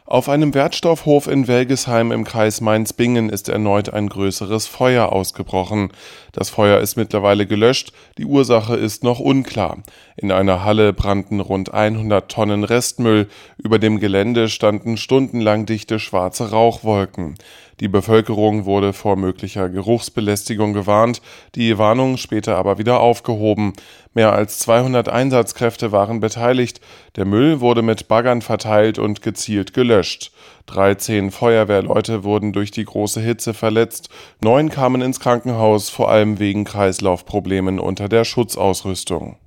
Auf einem Wertstoffhof in Welgesheim im Kreis Mainz-Bingen ist erneut ein größeres Feuer ausgebrochen. Das Feuer ist mittlerweile gelöscht, die Ursache ist noch unklar. In einer Halle brannten rund 100 Tonnen Restmüll, über dem Gelände standen stundenlang dichte schwarze Rauchwolken. Die Bevölkerung wurde vor möglicher Geruchsbelästigung gewarnt, die Warnung später aber wieder aufgehoben. Mehr als 200 Einsatzkräfte waren beteiligt, der Müll wurde mit Baggern verteilt und gezielt gelöscht. 13 Feuerwehrleute wurden durch die große Hitze verletzt, 9 kamen ins Krankenhaus, vor allem wegen Kreislaufproblemen unter der Schutzausrüstung.